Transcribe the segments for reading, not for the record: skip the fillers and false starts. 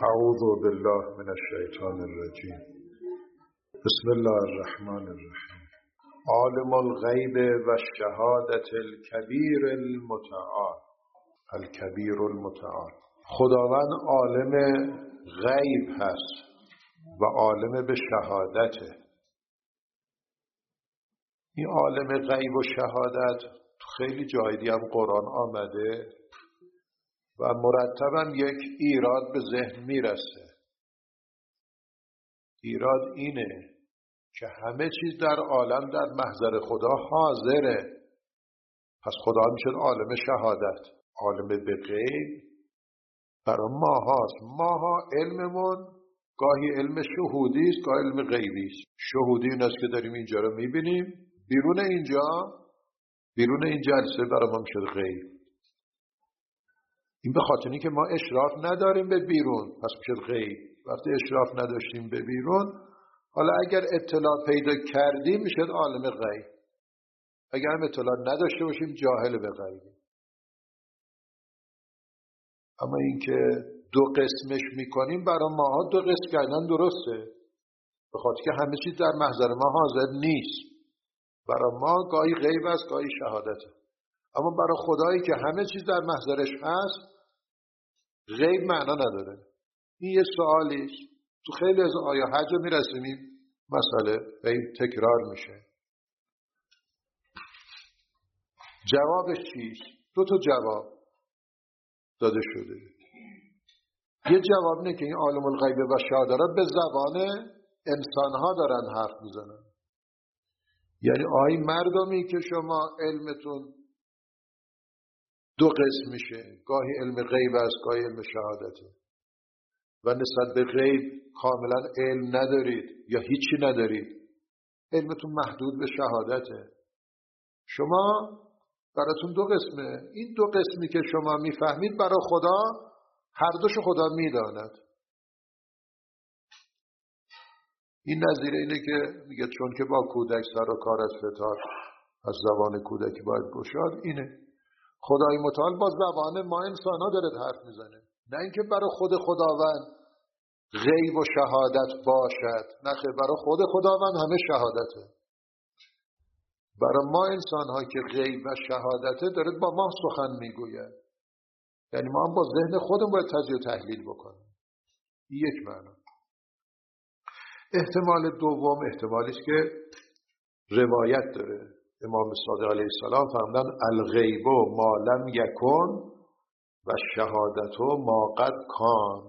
اعوذ بالله من الشیطان الرجیم. بسم الله الرحمن الرحیم. عالم الغیب و الشهادة الکبیر المتعال. الکبیر المتعال. خداوند عالم غیب هست و عالم به شهادته. این عالم غیب و شهادت تو خیلی جای دیگه هم قرآن آمده و مرتباً یک ایراد به ذهن میرسه. ایراد اینه که همه چیز در عالم در محضر خدا حاضره. پس خدا میشه عالم شهادت، عالم به غیب برای ماهاست. ماها علممون گاهی علم شهودی است، گاهی علم غیبی است. شهودی این است که داریم اینجا رو میبینیم، بیرون این جلسه برای ما میشه غیب. این به خاطر اینکه ما اشراف نداریم به بیرون، پس میشه غیب. وقتی اشراف نداشتیم به بیرون، حالا اگر اطلاع پیدا کردیم میشه عالم غیب. اگر هم اطلاع نداشته باشیم جاهل به غیب. اما اینکه دو قسمش میکنیم برای ماها دو قسم کردن درسته، به خاطر که همه چیز در محضر ما حاضر نیست. برای ما گاهی غیب است گاهی شهادته. اما برای خدایی که همه چیز در محضرش هست غیب معنا نداره. این یه سوالیست. تو خیلی از آیه حج میرسیم این مسئله غیب تکرار میشه. جوابش چیست؟ دو تا جواب داده شده. یه جواب اینه که این عالم الغیب و شهادت به زبان انسانها دارن حرف میزنن. یعنی آی مردمی که شما علمتون دو قسم میشه، گاهی علم غیب است گاهی علم شهادته و نسبت به غیب کاملا علم ندارید یا هیچی ندارید، علمتون محدود به شهادته. شما براتون دو قسمه. این دو قسمی که شما میفهمید برای خدا هر دوش خدا میداند. این نظیر اینه که میگه چون که با کودک سر و کار از فتار از زبان کودکی باید گشاد. اینه خدای متعال با زبان ما انسان ها داره حرف میزنه، نه اینکه برای خود خداوند غیب و شهادت باشد. نه خیر، برای خود خداوند همه شهادته. برای ما انسان ها که غیب و شهادته داره با ما سخن میگوید. یعنی ما هم با ذهن خودمون باید تجزیه و تحلیل بکنیم. یک معنا. احتمال دوم احتمالی است که روایت داره. امام صادق علیه السلام فرمودن الغیب ما لم یکن و شهادت ما قد کان.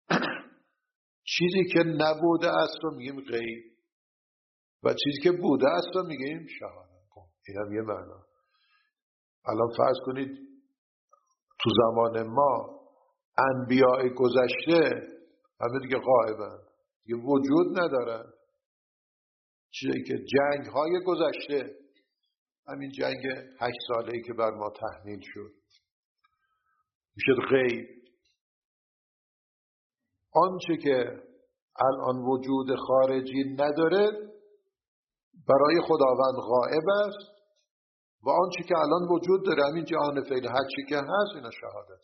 چیزی که نبوده است رو میگیم غیب و چیزی که بوده است رو میگیم شهادت. این هم یه معنا. الان فرض کنید تو زمان ما انبیاء گذشته همه دیگه غائبن، دیگه وجود ندارن. چیزی که جنگ های گذشته، همین جنگ 8 ساله‌ای که بر ما تحمیل شد، میشه غیب. آنچه که الان وجود خارجی نداره برای خداوند غائب است و آنچه که الان وجود داره همین جهان فعلی هر چی که هست اینا شهادت.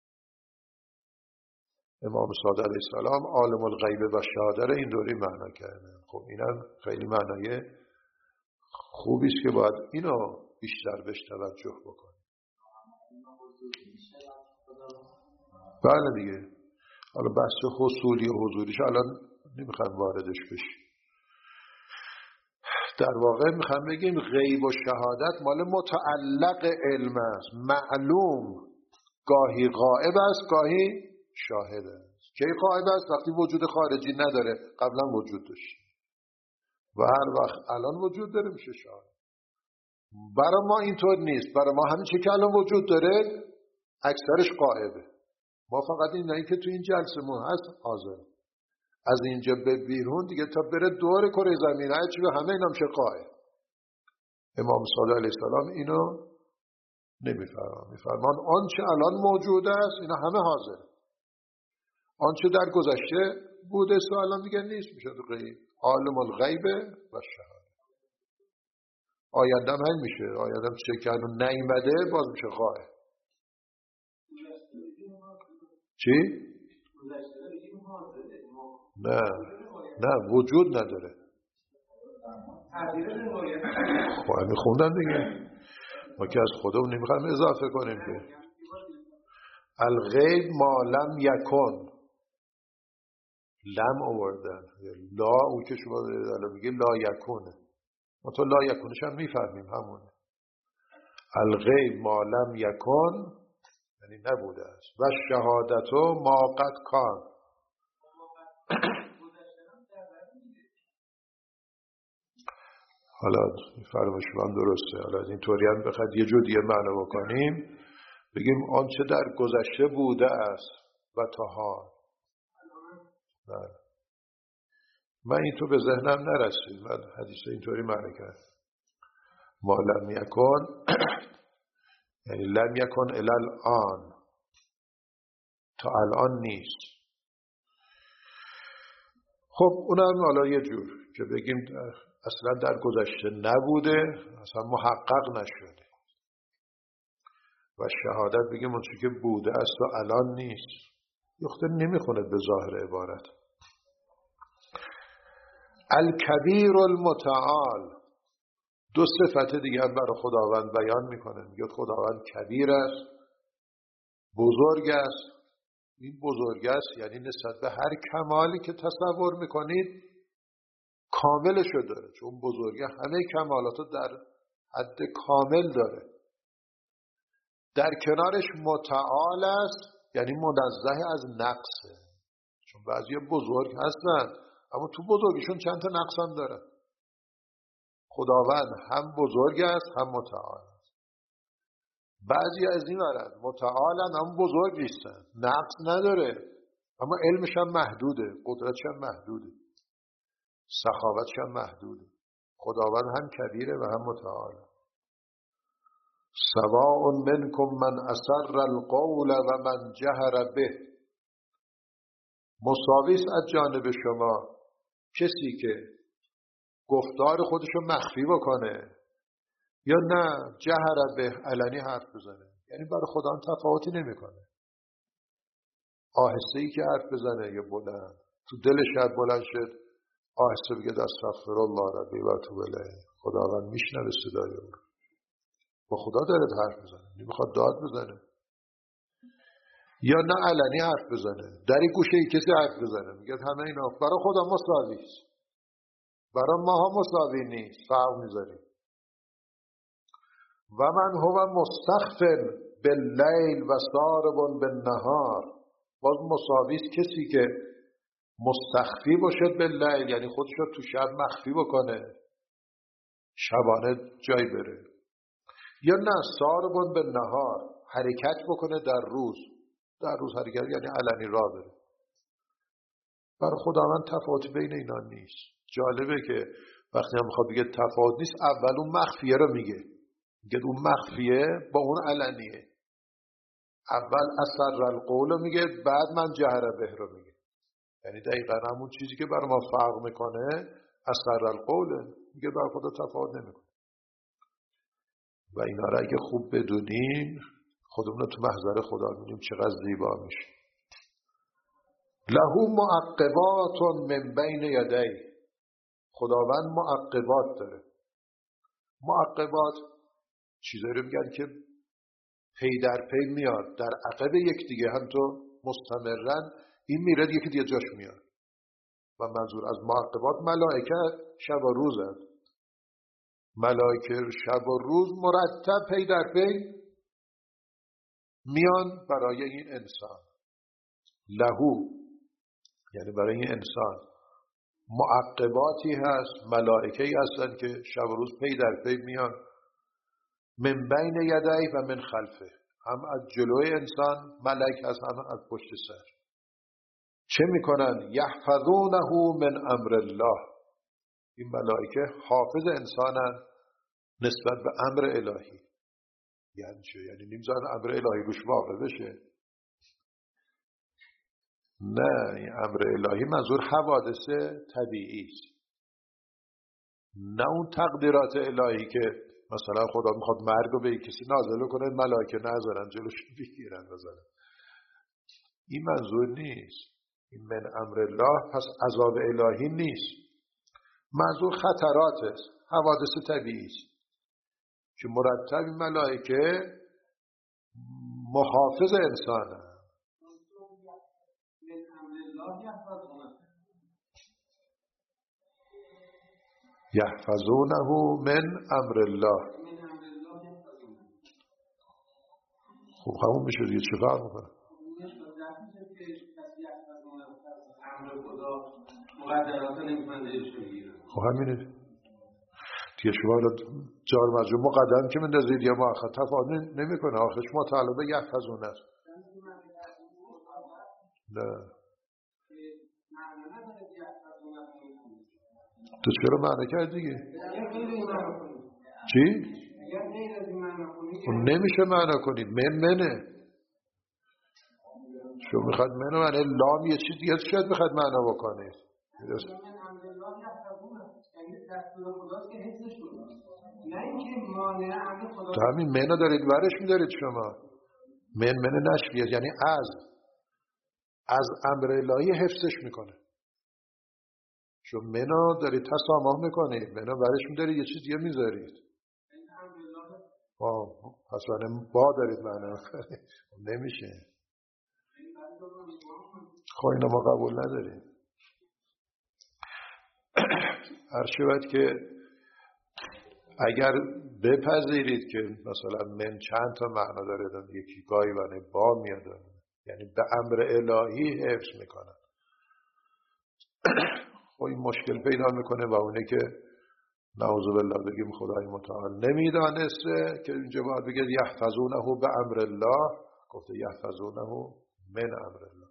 امام صادق علیه السلام عالم الغیب و شهادت این دوری معنا کرده. خب اینم خیلی معنای خوبی است که باید اینو بیشتر بهش توجه بکنیم. بله دیگه. حالا بحث حصولی و حضوریش الان نمیخوام واردش بشیم. در واقع میخوام بگیم غیب و شهادت مال متعلق علم است. معلوم گاهی غائب است گاهی شاهد است. کی غائب است؟ وقتی وجود خارجی نداره، قبلا وجود داشت و هر وقت الان وجود داره میشه شاهد. برای ما اینطور نیست. برای ما همین چه که الان وجود داره اکثرش غائبه. ما فقط اینایی که تو این جلسمون هست حاضر. از اینجا به بیرون دیگه تا بره دور کره زمین هر چی به همه اینا میشه غائب. امام صادق علیه السلام اینو میفرمان آنچه الان موجود است اینا همه حاضر. آنچه در گذشته بوده است الان دیگه نیست، میشه غیب. عالم الغیب و شهادت. آینده هم میشه. آینده هم چه که الان نیامده باز میشه غائب. چی؟ نه وجود نداره. خب همین خوندن دیگه، ما که از خودمون نمیخوایم اضافه کنیم که الغیب ما لم یکن، لم آوردن، لا اون که شما الان میگه لا یکونه، ما تو لا یکونش هم میفهمیم همونه. الغیب ما لم یکن یعنی نبوده است و شهادتو ما قد کان. حالا فرمایش من درسته، حالا اینطوری هم بخواد یه جور دیگه معنی بکنیم، بگیم آنچه در گذشته بوده است و تا حال. من این تو به ذهنم نرسید، من حدیث اینطوری معنی کردم ما لم یکن یعنی لم یکن الی الان، تا الان نیست. خب اونم حالا یه جور که بگیم اصلا در گذشته نبوده، اصلا محقق نشده، و شهادت بگیم اون چی که بوده است و الان نیست. یخته نمیخونه به ظاهر عبارت. الکبیر المتعال، دو صفت دیگه هم برای خداوند بیان میکنه، میگه خداوند کبیر است، بزرگ است. این بزرگ است یعنی نسبت به هر کمالی که تصور میکنید کاملشو داره، چون بزرگه همه کمالاتو در حد کامل داره. در کنارش متعال است یعنی منزه از نقصه، چون بعضی بزرگ هستن اما تو بزرگشون چند تا نقص هم دارن. خداوند هم بزرگ است هم متعال است. بعضی از این ورن متعالن هم بزرگ نیستن، نقص نداره اما علمش هم محدوده، قدرتش هم محدوده، سخاوتش هم محدوده. خداوند هم کبیره و هم متعاله. سواء منکم من اسر القول و من جهر به، مساویست از جانب شما کسی که گفتار خودشو مخفی بکنه یا نه جهر به علنی حرف بزنه. یعنی برای خدا تفاوتی نمیکنه، آهسته ای که حرف بزنه یا بلند، تو دلش حرف بلند شد آهسته بگه استغفر الله ربی و اتوب الیه، خداوند میشنوه صدای اون، با خدا داره حرف بزنه، نمیخواد داد بزنه. یا نه علنی حرف بزنه، در این گوشه ای کسی حرف بزنه میگه همه اینا برای خدا مساوی است، برای ماها مساوی نیست، فرق میذاریم. و من هو مستخف باللیل و سارب بالنهار، باز مساوی است کسی که مستخفی باشه باللیل یعنی خودش رو تو شب مخفی بکنه، شبانه جای بره، یا نه سارب بالنهار حرکت بکنه در روز، در روز حرکت یعنی علنی راه بره. برای خداوند تفاوت بین اینا نیست. جالبه که وقتی هم میخواد بگه تفاوت نیست اول اون مخفیه رو میگه اون مخفیه با اون علنیه. اول اسر القول رو میگه بعد من جهر به رو میگه، یعنی دقیقا همون چیزی که برای ما فرق میکنه اسر القوله، میگه برای خدا تفاوت نمیکنه. و اینا را اگه خوب بدونیم خودمون رو تو محضر خدا می‌بینیم چقدر زیبا میشه. له معقبات من بین یدی، خداوند معقبات داره. معقبات چیزایی رو میگن که پی در پی میاد، در عقب یکدیگه هم تو مستمرن، این میره یکی دیگه جاش میاد. و منظور از معقبات ملائکه شب و روز هست. ملائکه شب و روز مرتب پی در پی میان برای این انسان. لهو یعنی برای این انسان معقباتی هست، ملائکه‌ای هستن که شب و روز پی در پی میان، من بین یدی و من خلفه، هم از جلوی انسان ملائکه هست هم از پشت سر. چه میکنن؟ یحفظونه من امر الله، این ملائکه حافظ انسانن نسبت به امر الهی. یعنی چه؟ یعنی نمیذارن امر الهی روش واقع بشه. نه، این امر الهی منظور حوادث طبیعی است، نه اون تقدیرات الهی که مثلا خدا میخواد مرگ رو به کسی نازل کنه ملائکه نذارن جلوش بگیرن بزنن. این منظور نیست. این من امر الله پس عذاب الهی نیست، منظور خطرات است، حوادث طبیعی است که مرتب ملائکه محافظ انسانه. یحفظونه من امر الله. خب همون میشه دیگه، چه فرق میکنه؟ خب همینه دیگه. شما جار مجرور مقدم که مندازید یا مؤخر تفاوت نمیکنه، آخرش متعلق به یحفظونه است. نه تو چرا معنی کرد دیگه؟ چی؟ نمیشه معنی کنید. منه شما میخواد منو معنی لام یه چیز دیگه شاید میخواد معنی بکنید. تو همین منو دارید ورش میدارید شما. من نشویه یعنی از امر الهی حفظش میکنه. شما منو دارید تسامح میکنید، منو ورش میدارید یه چیز دیگه میذارید. پس با دارید معنی میکنید. نمیشه. خب اینا ما قبول نداریم. هر شود که اگر بپذیرید که مثلا من چند تا معنا داره، یکی گاهی و با میاد، یعنی به امر الهی حفظ میکنن، خب این مشکل پیدا میکنه و اونه که نعوذ بالله بگیم خدای متعال نمیدانسته که اینجا باید بگه یحفظونه به امر الله، گفته یحفظونه من امر الله.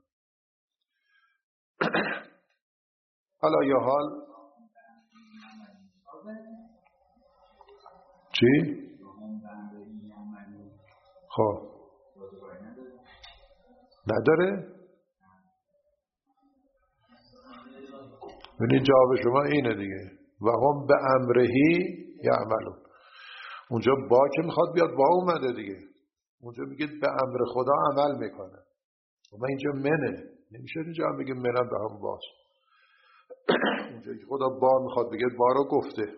حالا یا حال چی؟ خب نداره؟ یعنی جواب شما اینه دیگه، و هم به امرهی یعملون. اونجا با که میخواد بیاد با اومده دیگه، اونجا میگه به امر خدا عمل میکنه و اینجا منه، نمیشه اینجا هم بگه منم به هم باز. اونجا که خدا با میخواد بگه با رو گفته.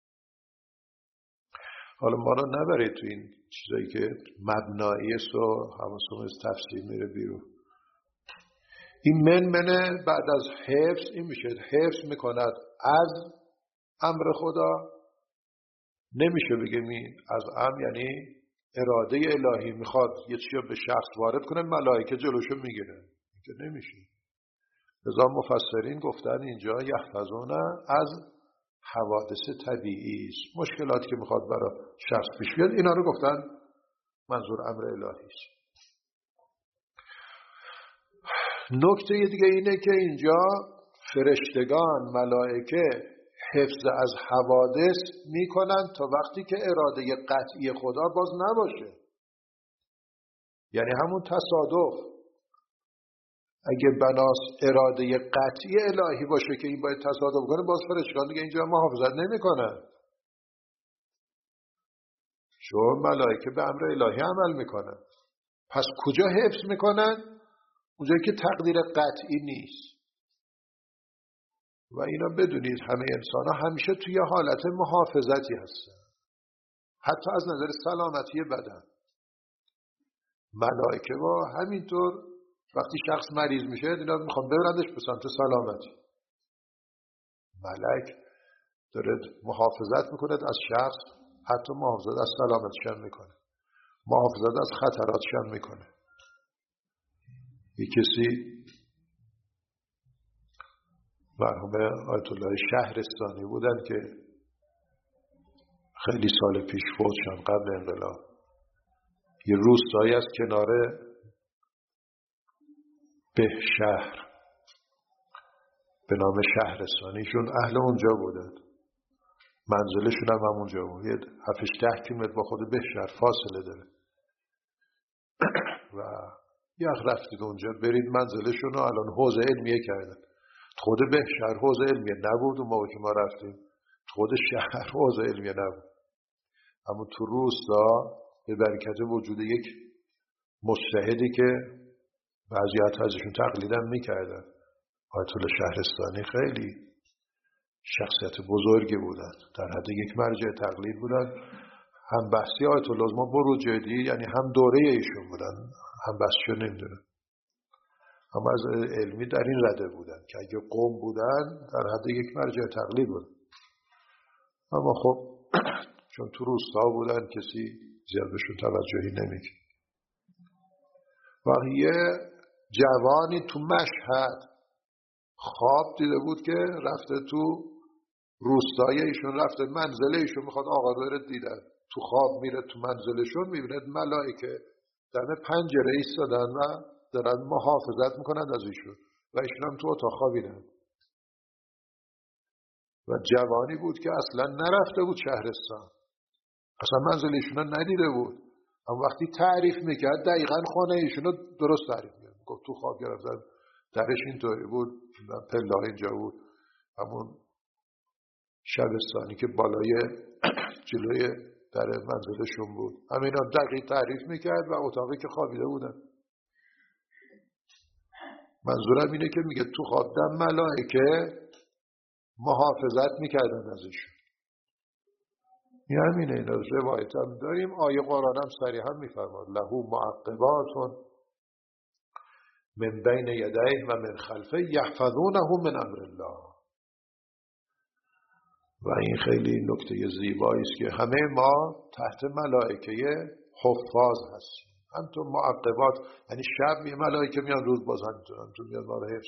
حالا ما رو نبرید تو این چیزایی که مبنایی است و همون از تفسیر میره بیرون. این منه بعد از حفظ این میشه حفظ میکند از امر خدا. نمیشه بگیم این از امر یعنی اراده الهی میخواد یه چیزی به شخص وارد کنه ملائکه جلوشو میگیره، که نمیشه. لذا مفسرین گفتن اینجا یحفظونه از حوادث طبیعی است، مشکلاتی که میخواد برای شخص پیش بیاد، اینا رو گفتن منظور امر الهی است. نکته دیگه اینه که اینجا فرشتگان ملائکه حفظ از حوادث میکنن تا وقتی که اراده قطعی خدا باز نباشه، یعنی همون تصادف. اگه بناس اراده قطعی الهی باشه که این باید تصادف کنه، باز فرشتگان دیگه اینجا محافظت نمیکنن، چون ملائکه به امر الهی عمل میکنن. پس کجا حفظ میکنن؟ اونجایی که تقدیر قطعی نیست. و اینا بدونید همه انسان ها همیشه توی حالت محافظتی هستن، حتی از نظر سلامتی بدن. ملائکه با همینطور وقتی شخص مریض میشه اینا میخوان ببرندش به سمت سلامتی. ملک داره محافظت میکنه از شخص، حتی محافظت از سلامتش هم میکنه، محافظت از خطراتش هم میکنه. یک کسی مرحوم آیت الله شهرستانی بودن که خیلی سال پیش فوت شدن قبل انقلاب. یه روستایی از کنار به شهر به نام شهرستانیشون اهل اونجا بودن، منزلشون هم اونجا بود، 7-8 کیلومتر با خود به شهر فاصله داره. و یک رفتید اونجا برید منزلشون رو، الان حوزه علمیه کردن. خود به شهر حوزه علمیه نبود اون موقع که ما رفتیم، خود شهر حوزه علمیه نبود، اما تو روستا به برکت وجود یک مجتهدی که بعضی ازشون تقلیدم میکردن، آیت الله شهرستانی خیلی شخصیت بزرگی بودن، در حد یک مرجع تقلید بودن. هم بحثی آیت الله ما بروجردی یعنی هم دوره ایشون بودن، هم بحثشو نمیدونم، اما از علمی در این رده بودن که اگه قوم بودن در حد یک مرجع تقلید بودن. اما خب چون تو روستا بودن کسی زیاد بهشون توجهی نمیکنه. و یه جوانی تو مشهد خواب دیده بود که رفته تو روستای ایشون، رفته منزل ایشون، میخواد آقا رو دیدن. تو خواب میره تو منزلشون، میبیند ملائکه دم پنجره ایستادن و دارن محافظت میکنن از ایشون و ایشون هم تو اتاق خوابیدن. و جوانی بود که اصلا نرفته بود شهرستان، اصلا منزل ایشون رو ندیده بود. اما وقتی تعریف میکرد دقیقاً خانه ایشون رو درست تعریف میکرد. گفت تو خواب گرفتن، درش اینطوری بود، پله اینجا بود، همون شبستانی که بالای جلوی در منزلشون بود. همینا دقیق تعریف میکرد و اتاقی که خوابیده بودن. منظورم اینه که میگه تو خواب دم ملائکه محافظت میکردن ازشون. این همینه. این روایت هم داریم، آیه قرآن هم صریحا میفرماد له معقبات من بین یدیه و من خلفه یحفظونه من امر الله. و این خیلی نکته زیبایی است که همه ما تحت ملائکه حفاظ هستیم. هم تو معقبات یعنی شب یه ملائکه میان، روز باز هم تو میان ما رو حفظ.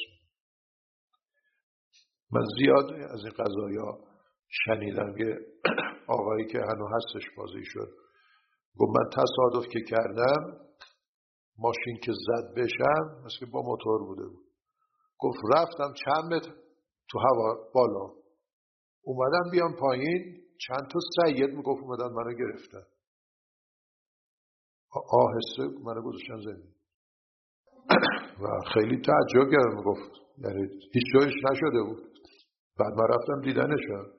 من زیاد از این قضایا شنیدم که آقایی که هنوز هستش بازی شد گفت من تصادف که کردم ماشین که زد بشم مثل که با موتور بوده بود، گفت رفتم چند متر تو هوا بالا، اومدم بیام پایین چند تا سید میگفت اومدن منو گرفتن، آهسته منو گذاشتن زمین. و خیلی تعجب کردم، میگفت یعنی هیچ جایش نشده بود. بعد من رفتم دیدنشم،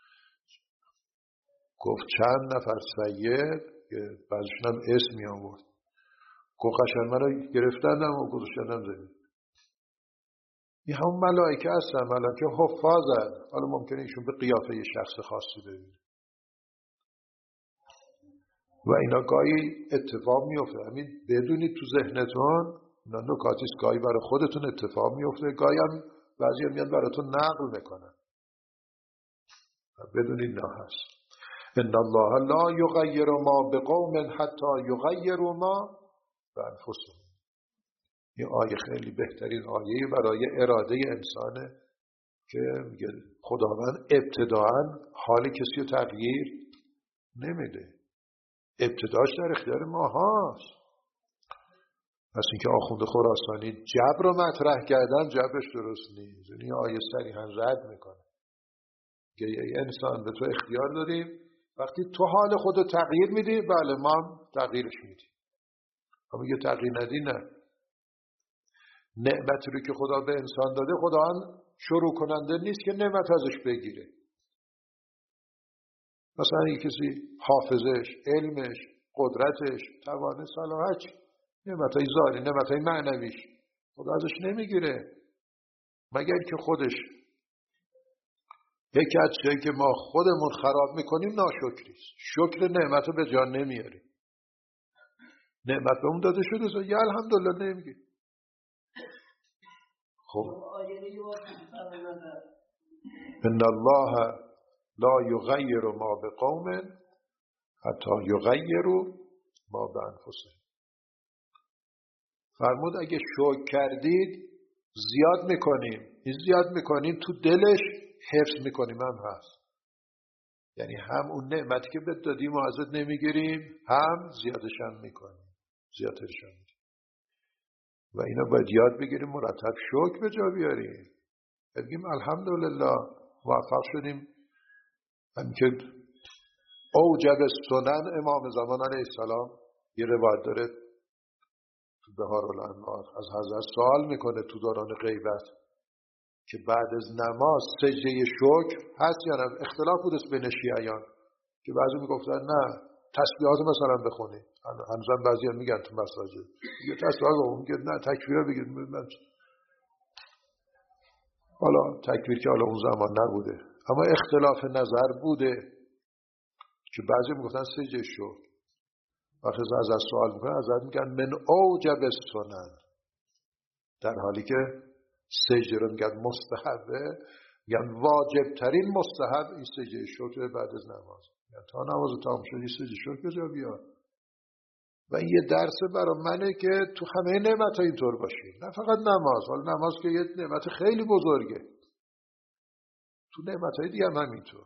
گفت چند نفر سید که بعضشون هم اسم می آورد، گفت قشنگ منو گرفتندم و گذاشتندم زمین. این همون ملائکه هستن، ملائکه حفاظن. حالا ممکنه ایشون به قیافه یه شخص خاصی ببینه و اینا گاهی اتفاق میفته. همین بدونید تو ذهنتون اینا نکاتی است، گاهی برای خودتون اتفاق میفته، گاهی هم بعضی میان براتون نقل میکنن. بدونید نه هست. ان الله لا یغیر ما بقوم حتی یغیروا ما بانفسهم. این آیه خیلی بهترین آیه برای اراده انسانه که میگه خداوند ابتداعا حال کسی رو تغییر نمیده، ابتداش در اختیار ما هاست. پس اینکه آخوند خراسانی جبر رو مطرح کردن جبرش درست نیست. این آیه صریحا رد میکنه که ای انسان به تو اختیار داریم، وقتی تو حال خودو تغییر میدی بله ما هم تغییرش میدیم، اما یه تغییر ندی نه. نعمتی رو که خدا به انسان داده خدا شروع کننده نیست که نعمت ازش بگیره. مثلا یک کسی حافظش، علمش، قدرتش، توان صلاحش، نعمتای ظاهری، نعمتای معنویش خدا ازش نمیگیره، مگر که خودش یکی از چیزایی که ما خودمون خراب میکنیم ناشکریست. شکر نعمت رو به جان نمیاریم. نعمت به اون داده شده یا الحمدلله نمیگیم. خب ان الله لا یغیر ما بقوم حتی یغیروا ما بانفسهم. فرمود اگه شکر کردید زیاد میکنیم، این زیاد میکنیم تو دلش حفظ میکنیم هم هست. یعنی هم اون نعمتی که بهت دادیم و ازت نمیگیریم، هم زیادش هم میکنیم، زیادش هم میکنیم. و اینا باید یاد بگیریم مرتب شکر به جا بیاریم، بگیم الحمدلله موفق شدیم. هم که اوجب سنن امام زمان علیه السلام یه روایت داره تو بهارالانوار از حضرت سوال میکنه تو دوران غیبت که بعد از نماز سجده شکر هست یا نه. اختلاف بود بین شیعیان که بعضی میگفتن نه تسبیحات مثلا بخونی، هنوزم بعضی هم میگن تو مساجد یه تسبیحات بخونی، میگه نه تکبیر بگید. حالا تکبیر که حالا اون زمان نبوده، اما اختلاف نظر بوده که بعضی میگفتن سجده شو. وقتی از سوال میکنن ازت میگن من اوجب السنن، در حالی که سجده رو میگن مستحبه، میگن واجب ترین مستحب این سجده شکر بعد از نماز. یعنی تا نماز تمام شد این سجده شکر بجا بیار. و این یه درس برای منه که تو همه نعمت ها اینطور باشیم، نه فقط نماز. حالا نماز که یه نعمت خیلی بزرگه، تو نعمت های دیگه هم همینطور.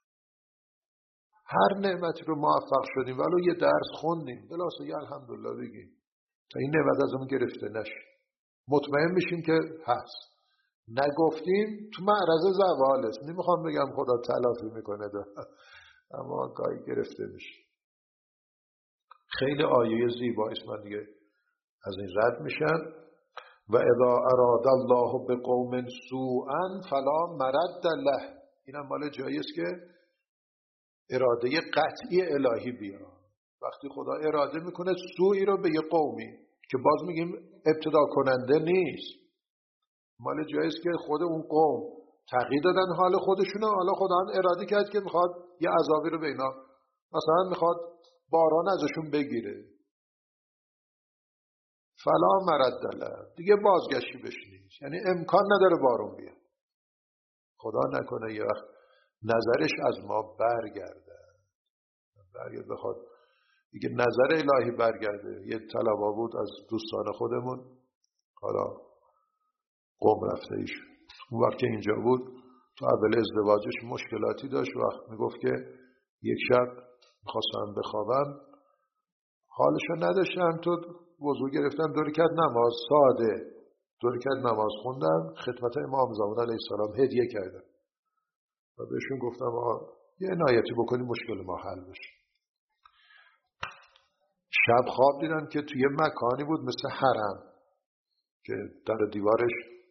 هر نعمتی رو موفق شدیم ولو یه درس خوندیم بلاسه یه الحمدلله بگیم تا این نعمت از اون گرفته نشه، مطمئن میشیم که هست. نگفتیم تو معرض زوال است. نمیخوام بگم خدا تلافی میکنه اما گاهی گرفته میشه. خیلی آیه زیبا است، من دیگه از این رد میشن. و اذا اراد الله بقوم سوءا فلا مرد له. اینم مال جایی است که اراده قطعی الهی بیاد. وقتی خدا اراده میکنه سوئی رو به یه قومی که باز میگیم ابتدا کننده نیست، مال جایی است که خود اون قوم تغییر دادن حال خودشونو، حالا خدا هم اراده کرد که میخواد یه عذابی رو به اینا، مثلا میخواد باران ازشون بگیره. فلا مرد له، دیگه بازگشتی بهش نیست، یعنی امکان نداره بارون بیاد. خدا نکنه یه وقت نظرش از ما برگرده بخواد دیگه نظر الهی برگرده. یه طلبه بود از دوستان خودمون، حالا قم رفته ایش، اون وقت که اینجا بود تو اول ازدواجش مشکلاتی داشت. وقت میگفت که یک شب میخواستم بخوابم، حالشو نداشتم، تو وضو گرفتم، 2 رکعت نماز ساده 2 رکعت نماز خوندم، خدمت امام زمان علیه السلام هدیه کردم و بهشون گفتم یه عنایتی بکنی مشکل ما حل بشه. شب خواب دیدم که توی مکانی بود مثل حرم که در دیوارش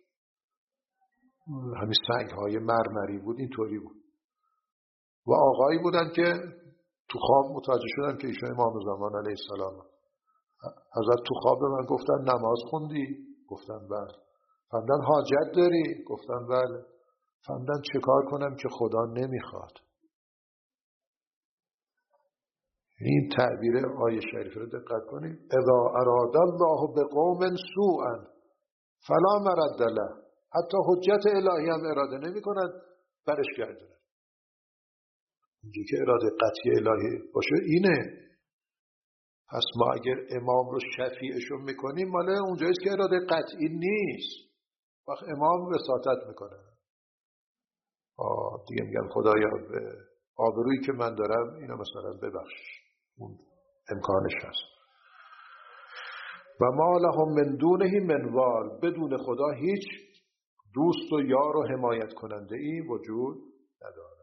همین سنگ‌های مرمری بود، اینطوری بود و آقایی بودن که تو خواب متوجه شدن که ایشون امام زمان علیه السلام. حضرت تو خواب به من گفتن نماز خوندی؟ گفتم بله. فرمودن حاجت داری؟ گفتم بله. فرمودن چه کار کنم که خدا نمیخواد؟ این تعبیر آیه شریف رو دقت کنید. اذا اراد الله بقوم سوءا فلا مرد له. حتی حجت الهی هم اراده نمی کند برش گردونه. اینجا که اراده قطعی الهی باشه اینه. پس ما اگر امام رو شفیعشون میکنیم ماله اونجاییست که اراده قطعی نیست. وقت امام وساطت میکنه دیگه میگم خدایا به آبرویی که من دارم اینا مثلا ببخش، اون امکانش هست. و ما لهم من دونه من وال، بدون خدا هیچ دوست و یار و حمایت کننده ای وجود نداره.